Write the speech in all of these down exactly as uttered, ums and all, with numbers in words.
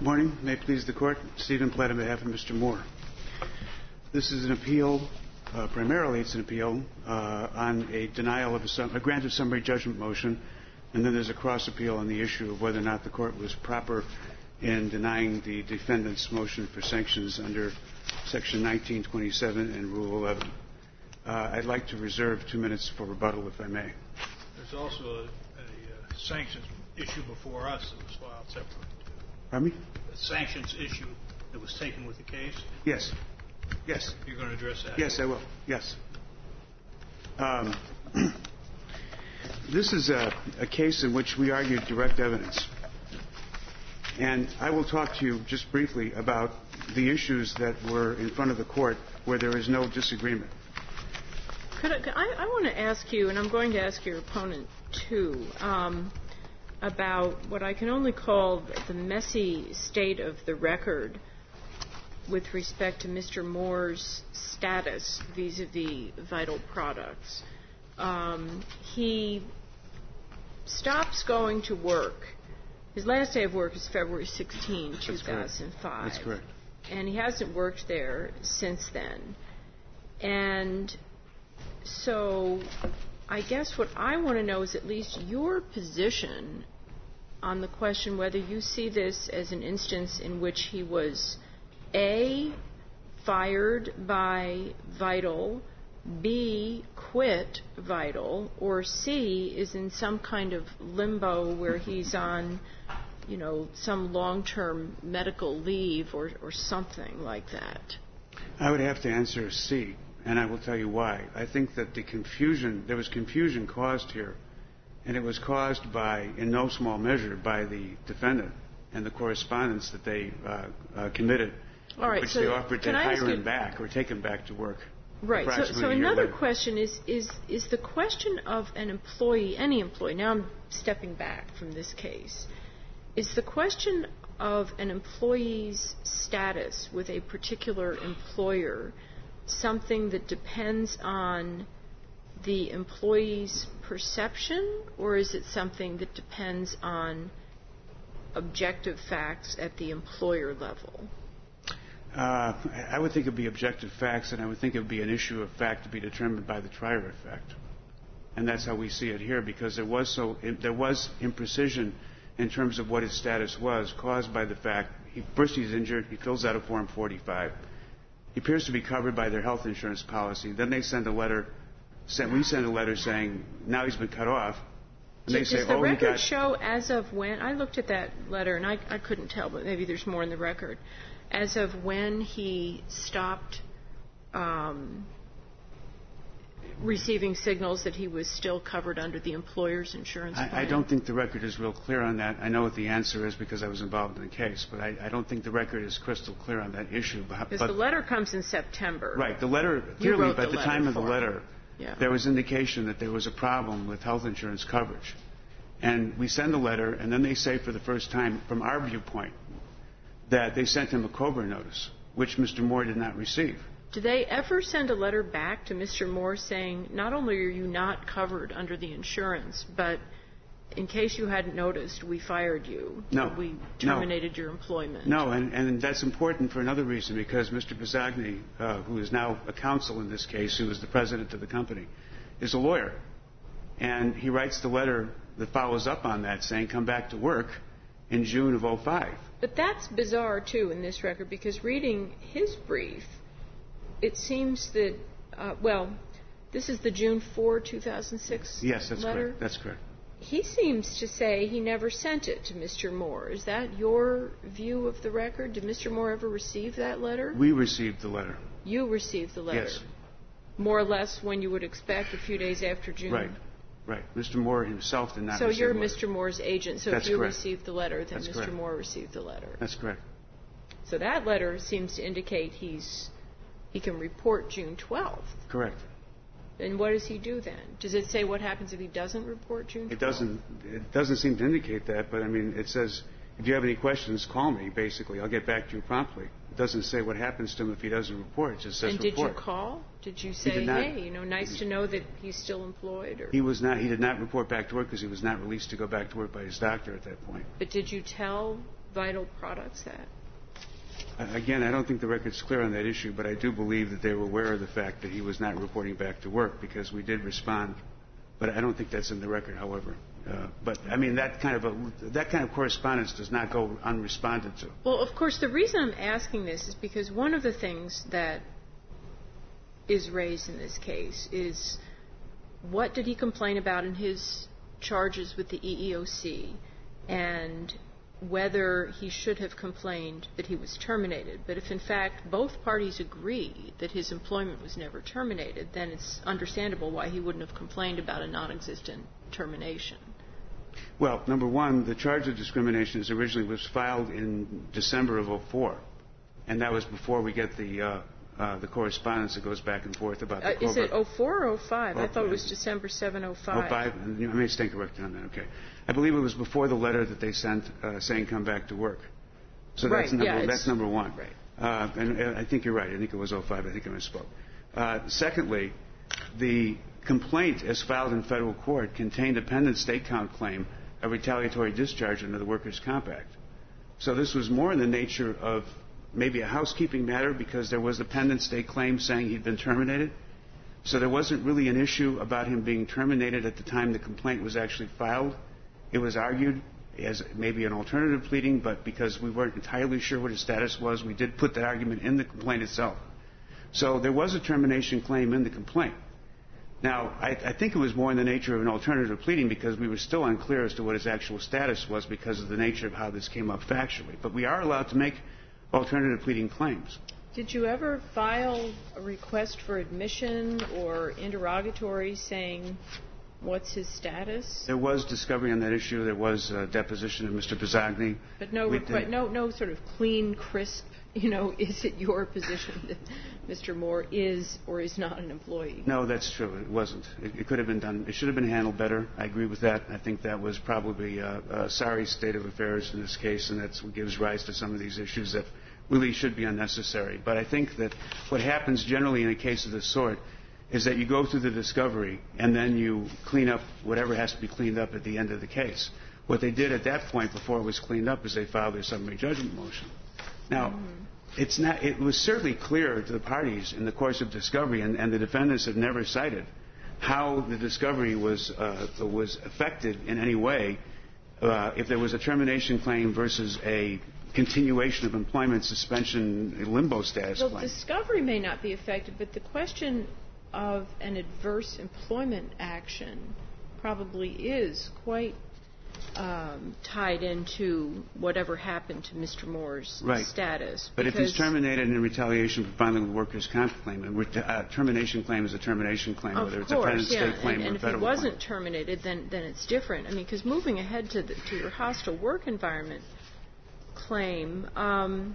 Good morning. May it please the Court. Stephen Platt on behalf of Mister Moore. This is an appeal, uh, primarily it's an appeal uh, on a denial of a, a grant of summary judgment motion, and then there's a cross appeal on the issue of whether or not the Court was proper in denying the defendant's motion for sanctions under Section nineteen twenty-seven and Rule eleven. Uh, I'd like to reserve two minutes for rebuttal, if I may. There's also a, a, a sanctions issue before us that was filed separately. Pardon me? A sanctions issue that was taken with the case? Yes. Yes. You're going to address that? Yes, I will. Yes. Um, this is a, a case in which we argued direct evidence. And I will talk to you just briefly about the issues that were in front of the Court where there is no disagreement. Could I, could I, I want to ask you, and I'm going to ask your opponent too, um, about what I can only call the messy state of the record with respect to Mister Moore's status vis-a-vis Vital Products. Um, he stops going to work. His last day of work is February sixteenth, two thousand five. That's correct. And he hasn't worked there since then. And so I guess what I want to know is at least your position on the question whether you see this as an instance in which he was, A, fired by Vital, B, quit Vital, or C, is in some kind of limbo where he's on, you know, some long-term medical leave or, or something like that. I would have to answer C, and I will tell you why. I think that the confusion, there was confusion caused here, and it was caused by, in no small measure, by the defendant and the correspondence that they uh, uh, committed, All right, which so they offered to hire him you, back or take him back to work. Right. So, so another later. question is, is, is the question of an employee, any employee, now I'm stepping back from this case, is the question of an employee's status with a particular employer something that depends on the employee's perception, or is it something that depends on objective facts at the employer level? Uh, I would think it would be objective facts, and I would think it would be an issue of fact to be determined by the trier effect. And that's how we see it here, because there was so there was imprecision in terms of what his status was, caused by the fact he first he's injured, he fills out a Form forty-five. He appears to be covered by their health insurance policy. Then they send a letter, send, we send a letter saying now he's been cut off. And they Does say, the oh, record he got show as of when? I looked at that letter and I, I couldn't tell, but maybe there's more in the record. As of when he stopped um, receiving signals that he was still covered under the employer's insurance plan? I, I don't think the record is real clear on that. I know what the answer is because I was involved in the case, but I, I don't think the record is crystal clear on that issue. Because the letter comes in September. Right. The letter, You clearly, wrote by the the letter time of the for letter, him. Yeah. there was indication that there was a problem with health insurance coverage. And we send the letter, and then they say for the first time, from our viewpoint, that they sent him a COBRA notice, which Mister Moore did not receive. Did they ever send a letter back to Mister Moore saying, not only are you not covered under the insurance, but in case you hadn't noticed, we fired you. No. We terminated no. your employment. No, and, and that's important for another reason, because Mister Bisagni, uh, who is now a counsel in this case, who is the president of the company, is a lawyer. And he writes the letter that follows up on that saying, come back to work in June of oh five. But that's bizarre, too, in this record, because reading his brief, it seems that, uh, well, this is the June fourth, two thousand six Yes, that's letter? correct. That's correct. He seems to say he never sent it to Mister Moore. Is that your view of the record? Did Mister Moore ever receive that letter? We received the letter. You received the letter? Yes. More or less when you would expect, a few days after June? Right. Right. Mister Moore himself did not so receive you're the letter. Mister Moore's agent. So That's if you correct. received the letter, then That's Mister correct. Moore received the letter. That's correct. So that letter seems to indicate he's he can report June twelfth. Correct. And what does he do then? Does it say what happens if he doesn't report June twelfth? It doesn't. It doesn't seem to indicate that, but I mean, it says if you have any questions, call me. Basically, I'll get back to you promptly. It doesn't say what happens to him if he doesn't report. It just says and did report. you call? Did you say, did not. hey, you know, nice to know that he's still employed? Or? He was not. He did not report back to work because he was not released to go back to work by his doctor at that point. But did you tell Vital Products that? Again, I don't think the record's clear on that issue, but I do believe that they were aware of the fact that he was not reporting back to work because we did respond. But I don't think that's in the record, however. Uh, but, I mean, that kind of a, that kind of correspondence does not go unresponded to. Well, of course, the reason I'm asking this is because one of the things that is raised in this case is what did he complain about in his charges with the E E O C and whether he should have complained that he was terminated. But if, in fact, both parties agree that his employment was never terminated, then it's understandable why he wouldn't have complained about a non-existent termination. Well, number one, the charge of discrimination is originally was filed in December of oh four, and that was before we get the uh, uh, the correspondence that goes back and forth about the uh, Is it oh four or oh five? Oh, I thought it was December seventh, oh five. oh five? I may stand corrected on that, okay. I believe it was before the letter that they sent uh, saying come back to work. So right, that's, number, yeah, that's number one. Right. Uh, and, and I think you're right. I think it was oh five. I think I misspoke. Uh, secondly, the complaint as filed in federal court contained a pendent state count claim of retaliatory discharge under the Workers' Comp Act. So this was more in the nature of maybe a housekeeping matter because there was a pendent state claim saying he'd been terminated. So there wasn't really an issue about him being terminated at the time the complaint was actually filed. It was argued as maybe an alternative pleading, but because we weren't entirely sure what his status was, we did put that argument in the complaint itself. So there was a termination claim in the complaint. Now, I, I think it was more in the nature of an alternative pleading because we were still unclear as to what his actual status was because of the nature of how this came up factually. But we are allowed to make alternative pleading claims. Did you ever file a request for admission or interrogatory saying what's his status? There was discovery on that issue. There was a deposition of Mister Pizzagni. But no, requ- no, no sort of clean, crisp, you know, is it your position that Mister Moore is or is not an employee? No, that's true. It wasn't. It, it could have been done. It should have been handled better. I agree with that. I think that was probably a, a sorry state of affairs in this case, and that's what gives rise to some of these issues that really should be unnecessary. But I think that what happens generally in a case of this sort is that you go through the discovery and then you clean up whatever has to be cleaned up at the end of the case. What they did at that point before it was cleaned up is they filed their summary judgment motion. Now, mm-hmm. it's not, it was certainly clear to the parties in the course of discovery, and, and the defendants have never cited how the discovery was, uh, was affected in any way uh, if there was a termination claim versus a continuation of employment suspension limbo status well, claim. Discovery may not be affected, but the question of an adverse employment action probably is quite um, tied into whatever happened to Mister Moore's right. status. But if he's terminated in retaliation for filing the workers' comp claim, a uh, termination claim is a termination claim, of whether it's course, a pendent yeah. state claim and, or and a federal claim. And if he wasn't claim. terminated, then, then it's different. I mean, because moving ahead to, the, to your hostile work environment claim, um,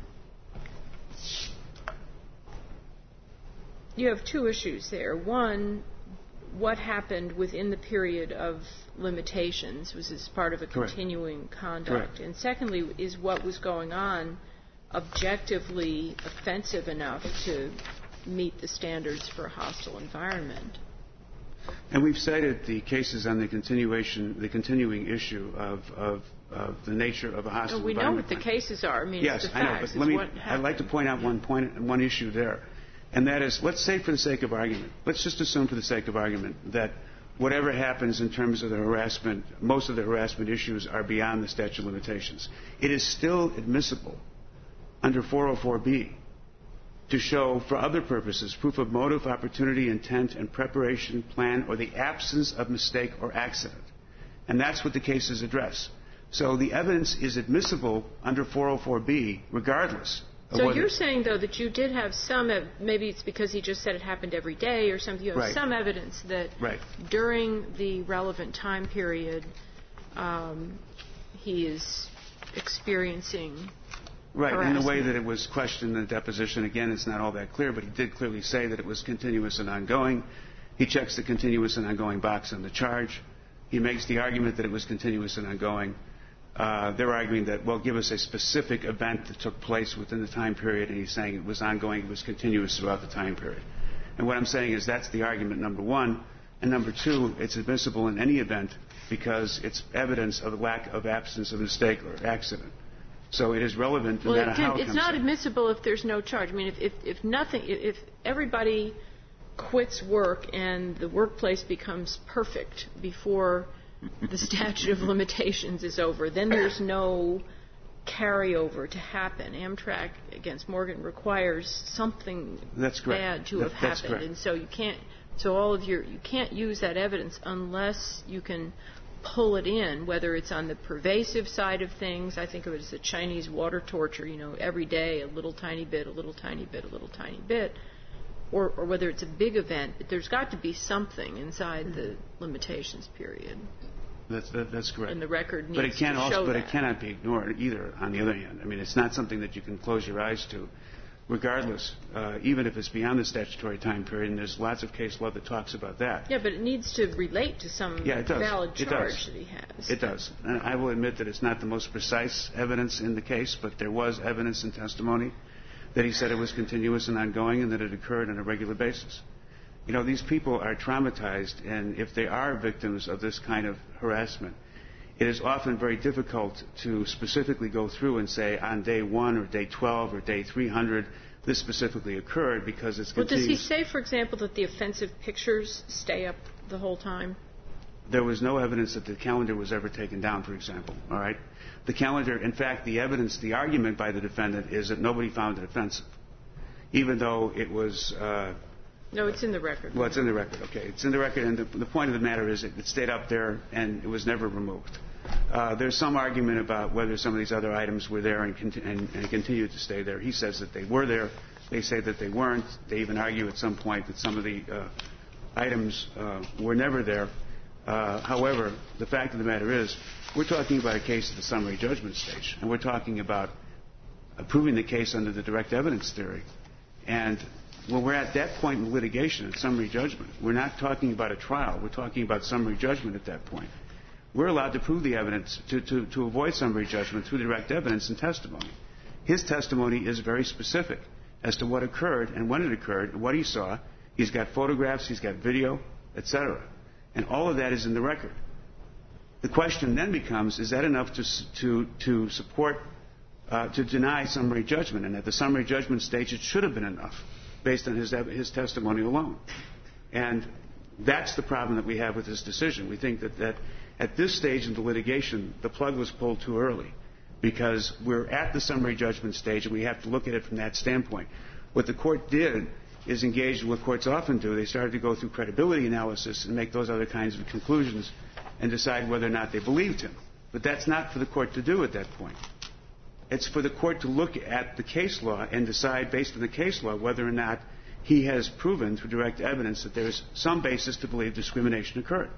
you have two issues there. One, what happened within the period of limitations? Was this part of a Correct. continuing conduct? Correct. And secondly, is what was going on objectively offensive enough to meet the standards for a hostile environment? And we've cited the cases on the continuation, the continuing issue of, of, of the nature of a hostile no, we environment. We know what the cases are. I mean, yes, it's the I know. facts. But let me. What I'd like to point out one point, one issue there, and that is, let's say for the sake of argument, let's just assume for the sake of argument that whatever happens in terms of the harassment, most of the harassment issues are beyond the statute of limitations. It is still admissible under four oh four B to show, for other purposes, proof of motive, opportunity, intent, and preparation, plan, or the absence of mistake or accident. And that's what the cases address. So the evidence is admissible under four oh four B regardless. So you're saying, though, that you did have some, ev- maybe it's because he just said it happened every day or something, you have right. some evidence that right. during the relevant time period um, he is experiencing Right, harassment. in the way that it was questioned in the deposition. Again, it's not all that clear, but he did clearly say that it was continuous and ongoing. He checks the continuous and ongoing box on the charge. He makes the argument that it was continuous and ongoing. Uh, they're arguing that, well, give us a specific event that took place within the time period, and he's saying it was ongoing, it was continuous throughout the time period. And what I'm saying is that's the argument, number one. And number two, it's admissible in any event because it's evidence of lack of absence of mistake or accident. So it is relevant no well, matter it, how it it's comes not in. admissible if there's no charge. I mean, if, if, if nothing, if everybody quits work and the workplace becomes perfect before the statute of limitations is over, then there's no carryover to happen. Amtrak against Morgan requires something that's bad to that, have that's happened, correct. and so you can't. So all of your you can't use that evidence unless you can pull it in, whether it's on the pervasive side of things. I think of it as the Chinese water torture. You know, every day a little tiny bit, a little tiny bit, a little tiny bit, or or whether it's a big event. But there's got to be something inside the limitations period. That's that, that's correct. And the record needs but it can to also, show but that. it cannot be ignored either. On the other hand, I mean, it's not something that you can close your eyes to, regardless, uh, even if it's beyond the statutory time period. And there's lots of case law that talks about that. Yeah, but it needs to relate to some yeah, it does. valid it charge does. that he has. It does. And I will admit that it's not the most precise evidence in the case, but there was evidence and testimony that he said it was continuous and ongoing and that it occurred on a regular basis. You know, these people are traumatized, and if they are victims of this kind of harassment, it is often very difficult to specifically go through and say on day one or day twelve or day three hundred this specifically occurred because it's continuous. Well, does he say, for example, that the offensive pictures stay up the whole time? There was no evidence that the calendar was ever taken down, for example. All right? The calendar, in fact, the evidence, the argument by the defendant is that nobody found it offensive, even though it was... Uh, no, it's in the record. Well, it's in the record, okay. It's in the record, and the, the point of the matter is it, it stayed up there and it was never removed. Uh, there's some argument about whether some of these other items were there and, conti- and, and continued to stay there. He says that they were there. They say that they weren't. They even argue at some point that some of the uh, items uh, were never there. Uh, however, the fact of the matter is we're talking about a case at the summary judgment stage, and we're talking about uh, proving the case under the direct evidence theory. And when we're at that point in litigation, at summary judgment, we're not talking about a trial. We're talking about summary judgment at that point. We're allowed to prove the evidence to, to, to avoid summary judgment through direct evidence and testimony. His testimony is very specific as to what occurred and when it occurred and what he saw. He's got photographs, he's got video, et cetera. And all of that is in the record. The question then becomes, is that enough to, to, to support, uh, to deny summary judgment? And at the summary judgment stage, it should have been enough based on his, his testimony alone. And that's the problem that we have with this decision. We think that, that at this stage in the litigation, the plug was pulled too early because we're at the summary judgment stage and we have to look at it from that standpoint. What the court did is engage in what courts often do. They started to go through credibility analysis and make those other kinds of conclusions and decide whether or not they believed him. But that's not for the court to do at that point. It's for the court to look at the case law and decide based on the case law whether or not he has proven through direct evidence that there is some basis to believe discrimination occurred.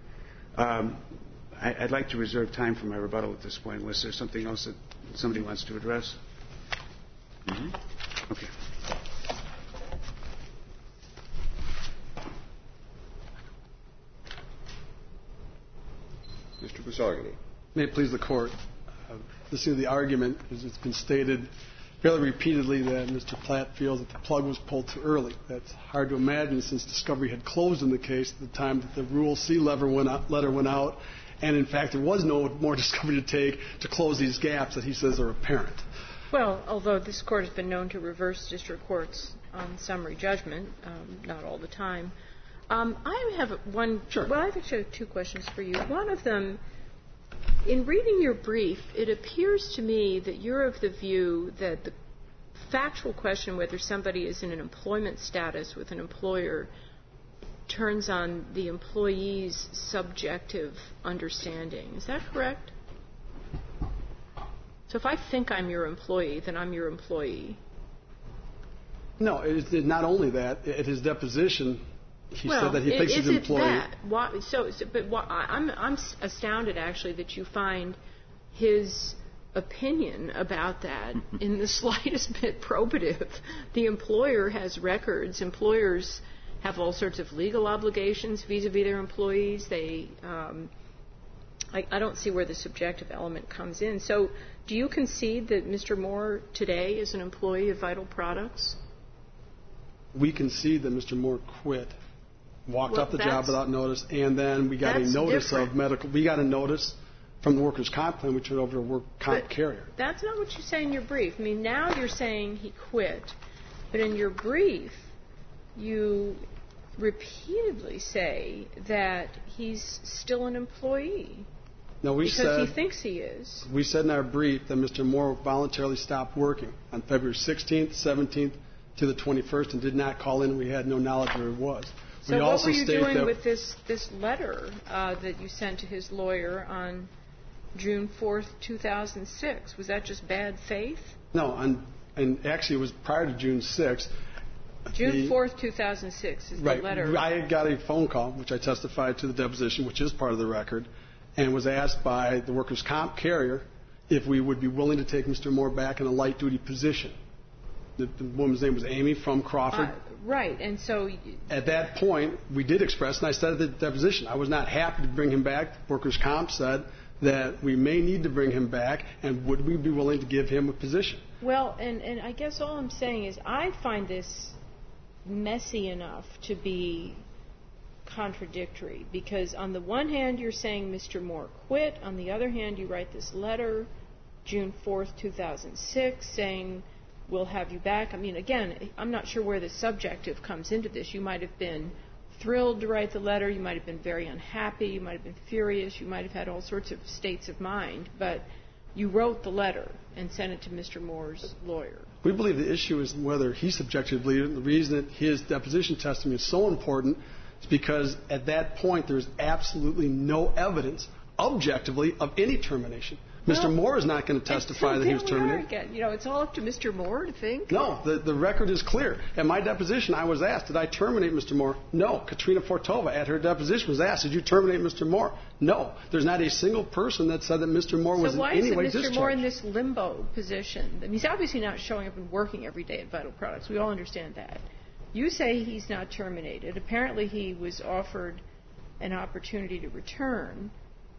Um, I, I'd like to reserve time for my rebuttal at this point, unless there's something else that somebody wants to address. Mm-hmm. Okay. Mister Busargany. May it please the Court. Uh, listening to the argument, as it's been stated fairly repeatedly that Mister Platt feels that the plug was pulled too early. That's hard to imagine since discovery had closed in the case at the time that the Rule C letter went out, letter went out, and in fact there was no more discovery to take to close these gaps that he says are apparent. Well, although this Court has been known to reverse district courts on summary judgment, um, not all the time. Um, I have one. Sure. Well, I have actually two questions for you. One of them, in reading your brief, it appears to me that you're of the view that the factual question whether somebody is in an employment status with an employer turns on the employee's subjective understanding. Is that correct? So if I think I'm your employee, then I'm your employee. No, it's not only that. At his deposition, he well, said that he thinks is he's an employee. It that? Why, so, so, but why, I'm, I'm astounded, actually, that you find his opinion about that in the slightest bit probative. The employer has records. Employers have all sorts of legal obligations vis-a-vis their employees. They, um, I, I don't see where the subjective element comes in. So, do you concede that Mister Moore today is an employee of Vital Products? We concede that Mister Moore quit. Walked Well, off the job without notice, and then we got a notice different. of medical. We got a notice from the workers' comp plan, we turned over to a work comp but carrier. That's not what you say in your brief. I mean, now you're saying he quit, but in your brief, you repeatedly say that he's still an employee. No, we because said, he thinks he is. We said in our brief that Mister Moore voluntarily stopped working on February sixteenth, seventeenth to the twenty-first and did not call in. We had no knowledge where he was. So we what also were you state doing that with this, this letter uh, that you sent to his lawyer on June fourth, two thousand six? Was that just bad faith? No, on, and actually it was prior to June sixth. June fourth, two thousand six is right, the letter. I got a phone call, which I testified to the deposition, which is part of the record, and was asked by the workers' comp carrier if we would be willing to take Mister Moore back in a light-duty position. The, the woman's name was Amy from Crawford. Uh, right, and so... At that point, we did express, and I said at the deposition, I was not happy to bring him back. Workers' comp said that we may need to bring him back, and would we be willing to give him a position? Well, and, and I guess all I'm saying is I find this messy enough to be contradictory, because on the one hand you're saying Mister Moore quit, on the other hand you write this letter June fourth, two thousand six saying we'll have you back. I mean, again, I'm not sure where the subjective comes into this. You might have been thrilled to write the letter, you might have been very unhappy, you might have been furious, you might have had all sorts of states of mind, but you wrote the letter and sent it to Mister Moore's lawyer. We believe the issue is whether he subjectively, the reason that his deposition testimony is so important is because at that point there's absolutely no evidence objectively of any termination. Well, Mister Moore is not going to testify so that he was terminated. Again. You know, it's all up to Mister Moore to think. No, the, the record is clear. At my deposition, I was asked, did I terminate Mister Moore? No. Katrina Fortova, at her deposition, was asked, did you terminate Mister Moore? No. There's not a single person that said that Mister Moore so was in any way discharged. So why is Mister Moore in this limbo position? I mean, he's obviously not showing up and working every day at Vital Products. We all understand that. You say he's not terminated. Apparently he was offered an opportunity to return.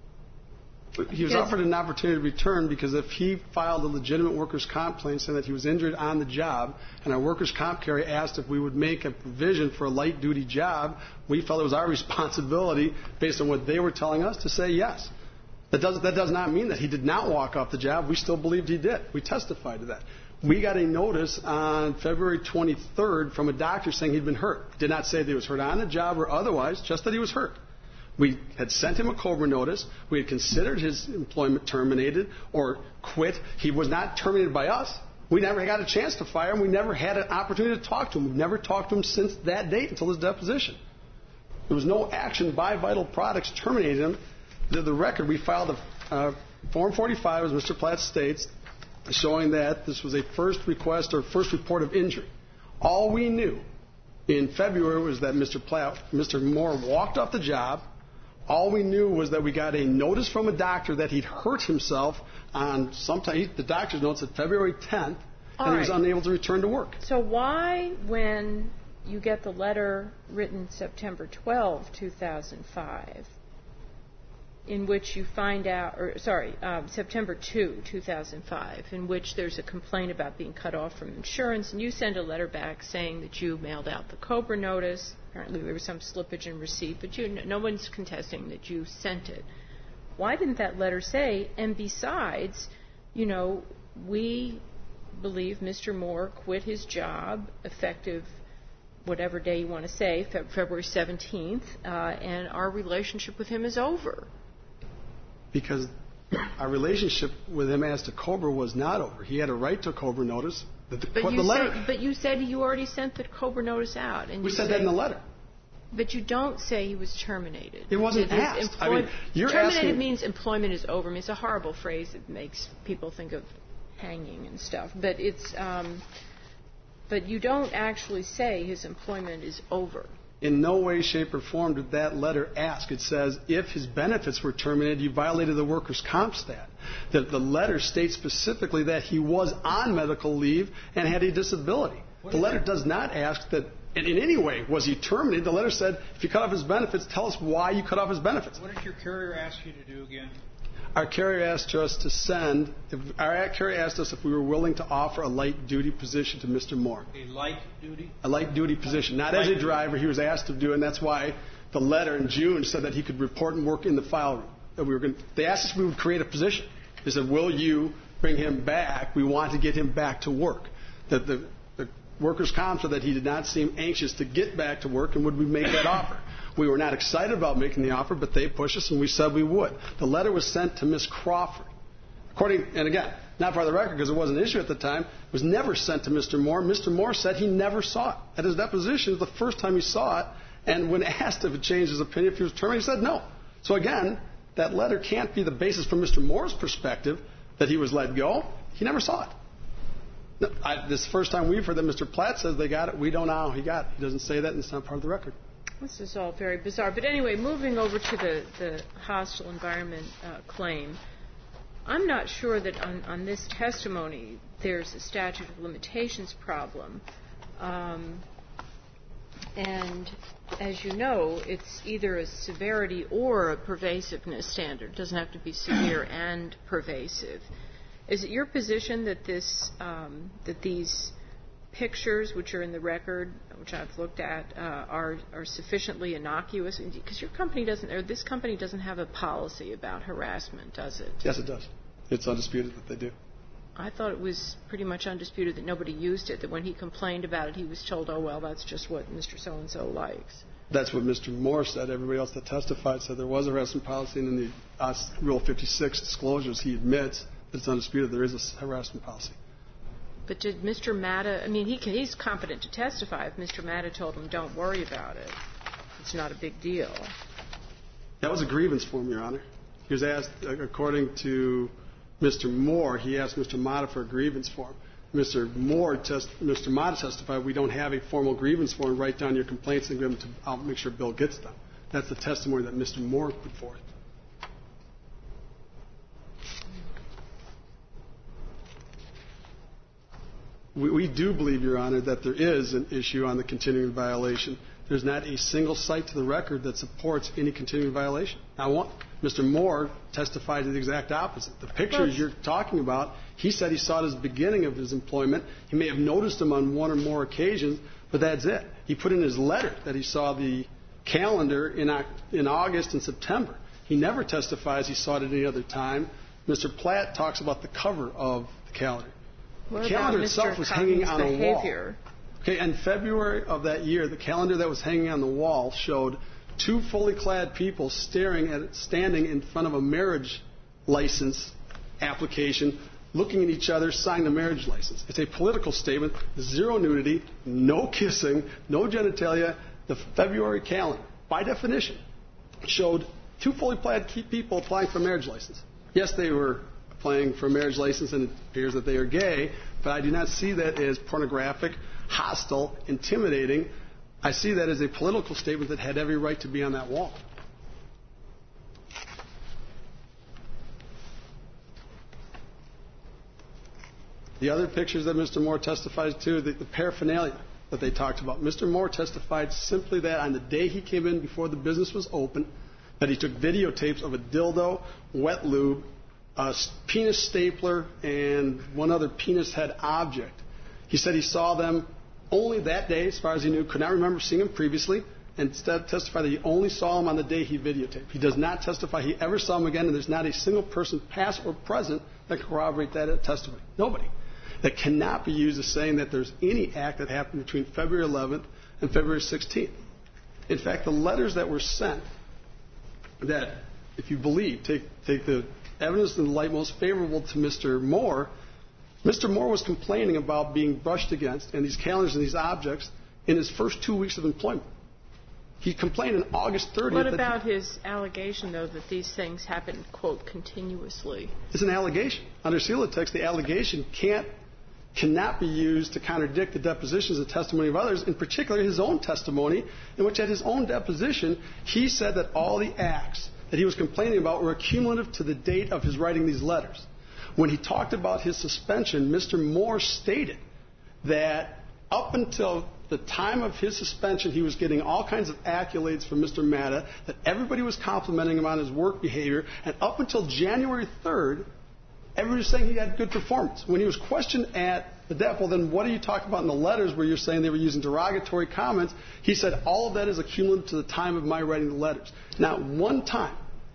He was offered an opportunity to return because if he filed a legitimate workers' comp claim saying that he was injured on the job, and our workers' comp carrier asked if we would make a provision for a light-duty job, we felt it was our responsibility, based on what they were telling us, to say yes. That does, that does not mean that he did not walk off the job. We still believed he did. We testified to that. We got a notice on February twenty-third from a doctor saying he'd been hurt. Did not say that he was hurt on the job or otherwise, just that he was hurt. We had sent him a COBRA notice. We had considered his employment terminated or quit. He was not terminated by us. We never got a chance to fire him. We never had an opportunity to talk to him. We've never talked to him since that date until his deposition. There was no action by Vital Products terminating him. The, the record, we filed a uh, Form forty-five, as Mister Platt states, showing that this was a first request or first report of injury. All we knew in February was that Mister Platt, Mister Moore walked off the job. All we knew was that we got a notice from a doctor that he'd hurt himself on sometime, the doctor's note said February tenth, and All he was right. unable to return to work. So why, when you get the letter written September twelfth, two thousand five, in which you find out, or sorry, um, September second, two thousand five, in which there's a complaint about being cut off from insurance, and you send a letter back saying that you mailed out the COBRA notice. Apparently there was some slippage in receipt, but you, no one's contesting that you sent it. Why didn't that letter say, and besides, you know, we believe Mister Moore quit his job effective whatever day you want to say, February seventeenth, uh, and our relationship with him is over? Because our relationship with him as to COBRA was not over. He had a right to a COBRA notice. The, the, But the you, letter, said, but you said you already sent the COBRA notice out. And we you said say, that in the letter. But you don't say he was terminated. It wasn't His asked. employ- I mean, you're terminated asking- means employment is over. I mean, it's a horrible phrase that makes people think of hanging and stuff. But it's, um, but you don't actually say his employment is over. In no way, shape, or form did that letter ask. It says if his benefits were terminated, you violated the workers' comp stat. The, the letter states specifically that he was on medical leave and had a disability. What The is letter that? does not ask that in, in any way was he terminated. The letter said if you cut off his benefits, tell us why you cut off his benefits. What did your carrier ask you to do again? Our carrier asked us to send, if, our carrier asked us if we were willing to offer a light-duty position to Mister Moore. A light duty? A light-duty position, not as a driver. He was asked to do it, and that's why the letter in June said that he could report and work in the file room. that we were going. They asked us if we would create a position. They said, "Will you bring him back? We want to get him back to work." That the, the workers' comp said that he did not seem anxious to get back to work, and would we make that offer? We were not excited about making the offer, but they pushed us, and we said we would. The letter was sent to Miz Crawford. According, and again, not part of the record because it wasn't an issue at the time, it was never sent to Mister Moore. Mister Moore said he never saw it. At his deposition, it was the first time he saw it, and when asked if it changed his opinion, if he was terminated, he said no. So again, that letter can't be the basis from Mister Moore's perspective that he was let go. He never saw it. No, I, this is the first time we've heard that Mister Platt says they got it. We don't know how he got it. He doesn't say that, and it's not part of the record. This is all very bizarre. But anyway, moving over to the, the hostile environment uh, claim, I'm not sure that on, on this testimony there's a statute of limitations problem. Um, and as you know, it's either a severity or a pervasiveness standard. It doesn't have to be severe and pervasive. Is it your position that this um, that these pictures, which are in the record, which I've looked at, uh, are are sufficiently innocuous? Because your company doesn't, or this company doesn't have a policy about harassment, does it? Yes, it does. It's undisputed that they do. I thought it was pretty much undisputed that nobody used it, that when he complained about it, he was told, oh, well, that's just what Mister So-and-so likes. That's what Mister Moore said. Everybody else that testified said there was a harassment policy, and in the uh, Rule fifty-six disclosures, he admits that it's undisputed there is a harassment policy. But did Mister Matta, I mean, he can, he's competent to testify if Mister Matta told him, don't worry about it. It's not a big deal. That was a grievance form, Your Honor. He was asked, according to Mister Moore, he asked Mister Matta for a grievance form. Mister Moore, test, Mister Matta testified, we don't have a formal grievance form. Write down your complaints and give them to, I'll make sure Bill gets them. That's the testimony that Mister Moore put forth. We, we do believe, Your Honor, that there is an issue on the continuing violation. There's not a single cite to the record that supports any continuing violation. Now, one, Mister Moore testified to the exact opposite. The pictures you're talking about, he said he saw it as the beginning of his employment. He may have noticed them on one or more occasions, but that's it. He put in his letter that he saw the calendar in, in August and September. He never testifies he saw it at any other time. Mister Platt talks about the cover of the calendar. What the calendar itself was hanging on a wall. Okay, in February of that year, the calendar that was hanging on the wall showed two fully clad people staring at it, standing in front of a marriage license application, looking at each other, signing the marriage license. It's a political statement, zero nudity, no kissing, no genitalia. The February calendar, by definition, showed two fully clad people applying for a marriage license. Yes, they were applying for a marriage license, and it appears that they are gay, but I do not see that as pornographic, hostile, intimidating. I see that as a political statement that had every right to be on that wall. The other pictures that Mister Moore testified to, the, the paraphernalia that they talked about. Mister Moore testified simply that on the day he came in before the business was open, that he took videotapes of a dildo, wet lube, a penis stapler, and one other penis head object. He said he saw them only that day, as far as he knew, could not remember seeing them previously, and instead testified that he only saw them on the day he videotaped. He does not testify he ever saw them again, and there's not a single person, past or present, that can corroborate that testimony. Nobody. That cannot be used as saying that there's any act that happened between February eleventh and February sixteenth. In fact, the letters that were sent, that, if you believe, take, take the evidence in the light most favorable to Mister Moore, Mister Moore was complaining about being brushed against and these calendars and these objects in his first two weeks of employment. He complained on August thirtieth. What about his allegation, though, that these things happen, quote, continuously? It's an allegation. Under seal of text, the allegation can't, cannot be used to contradict the depositions and testimony of others, in particular his own testimony, in which at his own deposition, he said that all the acts that he was complaining about were cumulative to the date of his writing these letters. When he talked about his suspension, Mister Moore stated that up until the time of his suspension, he was getting all kinds of accolades from Mister Matta, that everybody was complimenting him on his work behavior, and up until January third, everybody was saying he had good performance. When he was questioned at the depo, then what are you talking about in the letters where you're saying they were using derogatory comments? He said all of that is accumulative to the time of my writing the letters. Not one time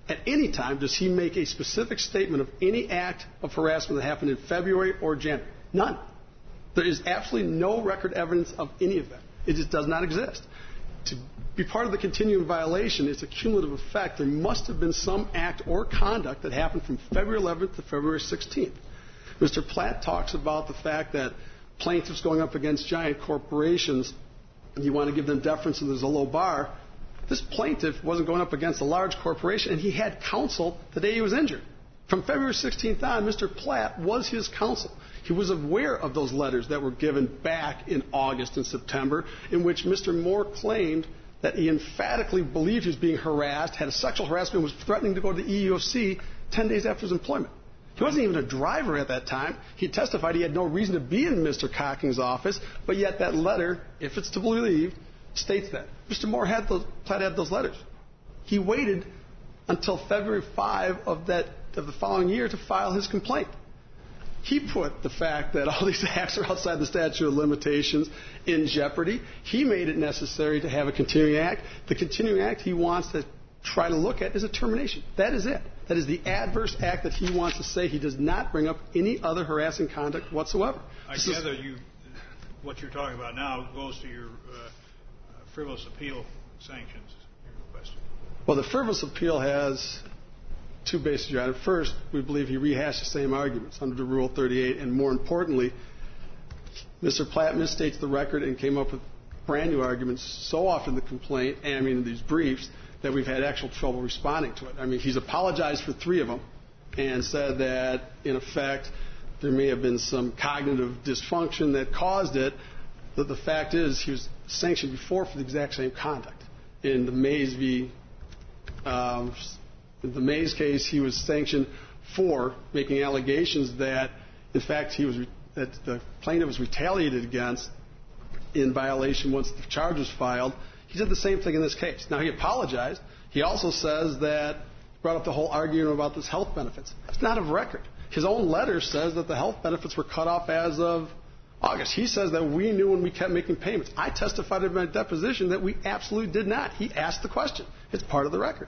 at any time does he make a specific statement of any act of harassment that happened in February or January. None. There is absolutely no record evidence of any of that. It just does not exist. To be part of the continuing violation, it's a cumulative effect. There must have been some act or conduct that happened from February eleventh to February sixteenth. Mister Platt talks about the fact that plaintiffs going up against giant corporations, you want to give them deference and there's a low bar. This plaintiff wasn't going up against a large corporation, and he had counsel the day he was injured. From February sixteenth on, Mister Platt was his counsel. He was aware of those letters that were given back in August and September in which Mister Moore claimed that he emphatically believed he was being harassed, had a sexual harassment, and was threatening to go to the E E O C ten days after his employment. He wasn't even a driver at that time. He testified he had no reason to be in Mister Cocking's office, but yet that letter, if it's to be believed, states that. Mister Moore had those, Platt had those letters. He waited until February fifth of, that, of the following year to file his complaint. He put the fact that all these acts are outside the statute of limitations in jeopardy. He made it necessary to have a continuing act. The continuing act he wants to try to look at is a termination. That is it. That is the adverse act that he wants to say. He does not bring up any other harassing conduct whatsoever. I this gather is, you, what you're talking about now goes to your uh, frivolous appeal sanctions, your question. Well, the frivolous appeal has two bases, Your Honor. First, we believe he rehashed the same arguments under Rule thirty-eight, and more importantly, Mister Platt misstates the record and came up with brand new arguments so often in the complaint, and I mean in these briefs, that we've had actual trouble responding to it. I mean, he's apologized for three of them and said that, in effect, there may have been some cognitive dysfunction that caused it, but the fact is he was sanctioned before for the exact same conduct. In the Mays v. Um, in the Mays case, he was sanctioned for making allegations that, in fact, he was that the plaintiff was retaliated against in violation once the charge was filed. He did the same thing in this case. Now, he apologized. He also says that he brought up the whole argument about this health benefits. It's not of record. His own letter says that the health benefits were cut off as of August. He says that we knew when we kept making payments. I testified in my deposition that we absolutely did not. He asked the question. It's part of the record.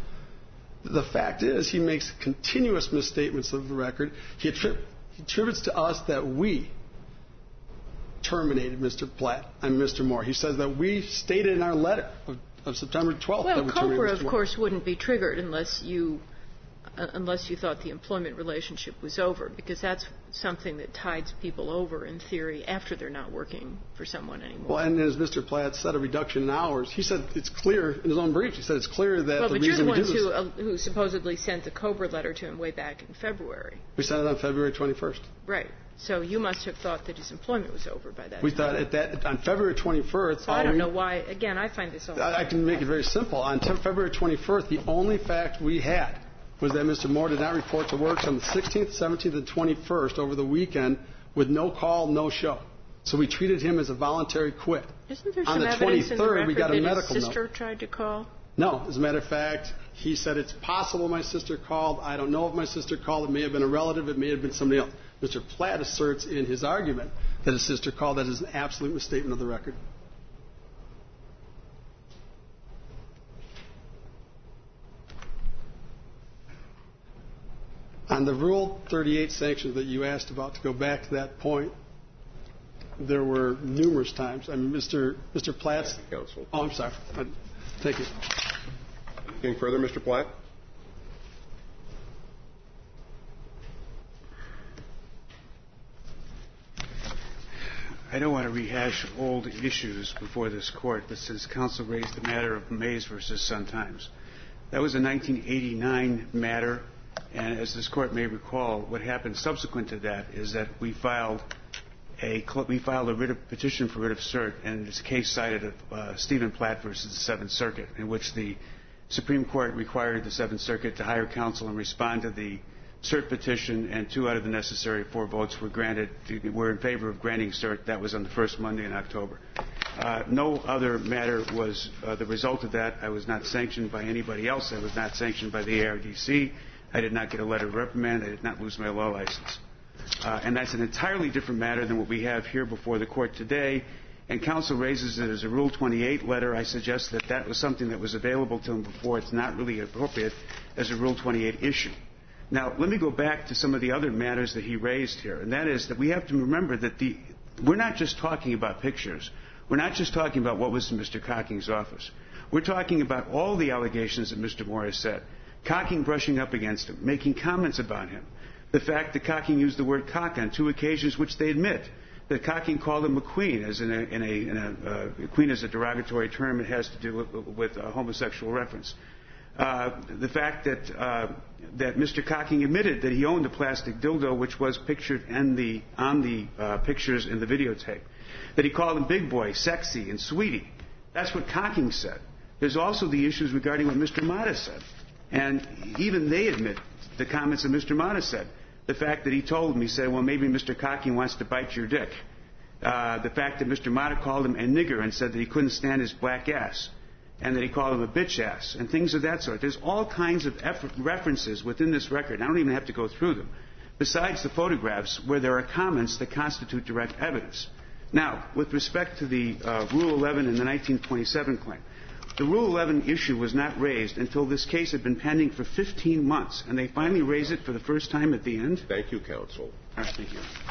The fact is he makes continuous misstatements of the record. He, attrib- he attributes to us that we terminated Mister Platt and Mister Moore. He says that we stated in our letter of, of September twelfth well, that we terminated Cobra, Mister of course, wouldn't be triggered unless you uh, unless you thought the employment relationship was over, because that's something that tides people over in theory after they're not working for someone anymore. Well, and as Mister Platt said, a reduction in hours. He said it's clear in his own brief. He said it's clear that well, the but reason you're the we do ones this, who, uh, who supposedly sent the Cobra letter to him way back in February. We sent it on February twenty-first. Right. So you must have thought that his employment was over by that we time. thought at that on February twenty-first. So I don't know why. Again, I find this all. I, I can make it very simple. On t- February twenty-first, the only fact we had was that Mister Moore did not report to work on the sixteenth, seventeenth, and twenty-first over the weekend with no call, no show. So we treated him as a voluntary quit. Isn't there on some the evidence in the record we got a that medical his sister note. tried to call? No. As a matter of fact, he said it's possible my sister called. I don't know if my sister called. It may have been a relative. It may have been somebody else. Mister Platt asserts in his argument that his sister called. That is an absolute misstatement of the record. On the Rule thirty-eight sanctions that you asked about, to go back to that point, there were numerous times. I mean, Mister Mister Platt's... Counsel. Oh, I'm sorry. Thank you. Anything further, Mister Platt? I don't want to rehash old issues before this court, but since counsel raised the matter of Mays versus Sun-Times, that was a nineteen eighty-nine matter, and as this court may recall, what happened subsequent to that is that we filed a we filed a writ of petition for writ of cert, and this case cited uh, Stephen Platt versus the Seventh Circuit, in which the Supreme Court required the Seventh Circuit to hire counsel and respond to the cert petition, and two out of the necessary four votes were granted, were in favor of granting cert. That was on the first Monday in October. Uh, no other matter was uh, the result of that. I was not sanctioned by anybody else. I was not sanctioned by the A R D C. I did not get a letter of reprimand. I did not lose my law license. Uh, and that's an entirely different matter than what we have here before the court today. and counsel raises it as a Rule twenty-eight letter, I suggest that that was something that was available to him before. It's not really appropriate as a Rule twenty-eight issue. Now, let me go back to some of the other matters that he raised here, and that is that we have to remember that the, we're not just talking about pictures. We're not just talking about what was in Mister Cocking's office. We're talking about all the allegations that Mister Morris said. Cocking brushing up against him, making comments about him. The fact that Cocking used the word cock on two occasions, which they admit. That Cocking called him a queen, as in a, in a, in a uh, queen is a derogatory term. It has to do with, with a homosexual reference. Uh, the fact that uh, that Mister Cocking admitted that he owned a plastic dildo, which was pictured in the, on the uh, pictures in the videotape. That he called him big boy, sexy, and sweetie. That's what Cocking said. There's also the issues regarding what Mister Mata said. And even they admit the comments that Mister Mata said. The fact that he told him, he said, well, maybe Mister Cocking wants to bite your dick. Uh, the fact that Mister Mata called him a nigger and said that he couldn't stand his black ass. And that he called him a bitch ass. And things of that sort. There's all kinds of effort, references within this record. I don't even have to go through them. Besides the photographs where there are comments that constitute direct evidence. Now, with respect to the uh, Rule eleven and the nineteen twenty-seven claim, the Rule eleven issue was not raised until this case had been pending for fifteen months, and they finally raised it for the first time at the end. Thank you, counsel. All right, thank you.